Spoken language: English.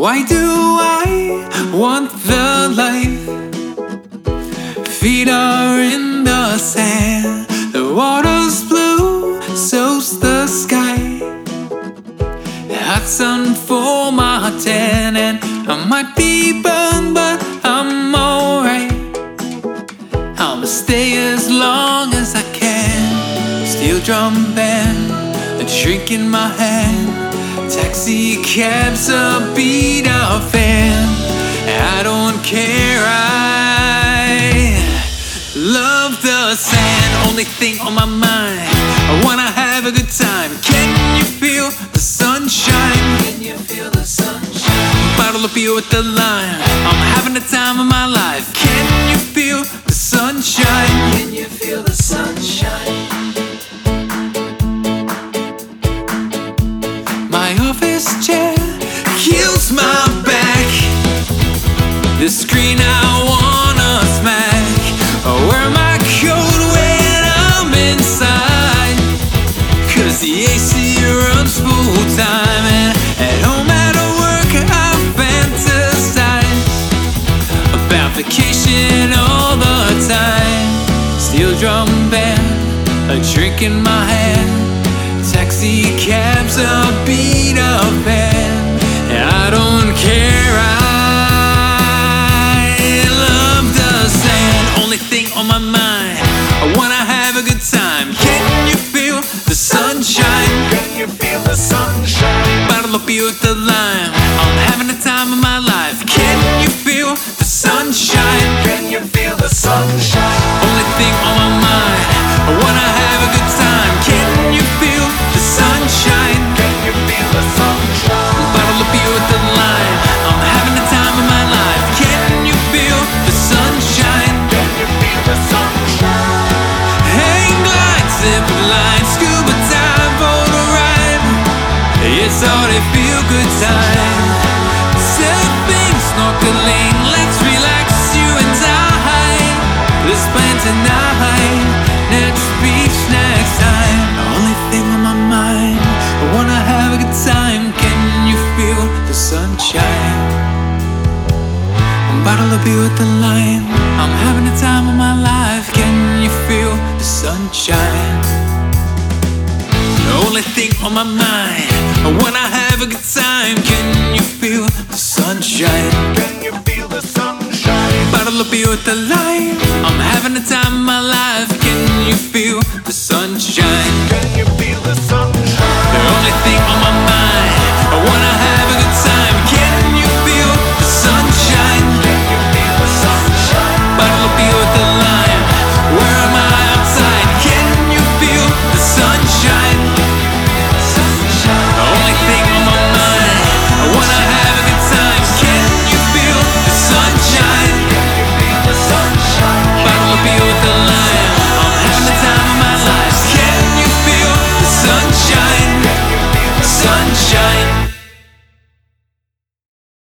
Why do I want the life? Feet are in the sand, the water's blue, so's the sky. Hot sun for my tan, and I might be burned, but I'm alright. I'ma stay as long as I can. Steel drum band, a drink in my hand. Taxi cabs, a beat up fan. I don't care, I love the sand. Only thing on my mind, I wanna have a good time. Can you feel the sunshine? Can you feel the sunshine? Bottle of beer with the lime, I'm having the time of my life. Can you feel the sunshine? Can you feel the sunshine? My office chair heals my back. The screen I wanna smack. Wear my coat when I'm inside, 'cause the AC runs full time. And at home, at work, I fantasize about vacation all the time. Steel drum band, a drink in my hand. Taxi cabs, a beat up band. I don't care, I love the sand. Only thing on my mind, I wanna have a good time. Can you feel the sunshine? Can you feel the sunshine? Bottle of beer with the lime, I'm having the time of my life. Can you feel the sunshine? Can you feel the sunshine? Only thing on my mind, I wanna have a good time. Can you feel the sunshine? Can you feel the sunshine? Bottle of beer with the lime, I'm having the time of my life. Can you feel the sunshine? Can you feel the sunshine? Hang glide, zip line, scuba dive, boat ride. It's all a feel good time. Surfing, snorkeling, let's relax, you and I. Let's plan tonight, next beach, next time. The only thing on my mind, I wanna have a good time. Can you feel the sunshine? Bottle of beer with the lime, I'm having the time of my life. Can you feel the sunshine? The only thing on my mind, I wanna have a good time. Can you feel the sunshine? Can you feel the sunshine? Bottle of beer with the lime, I'm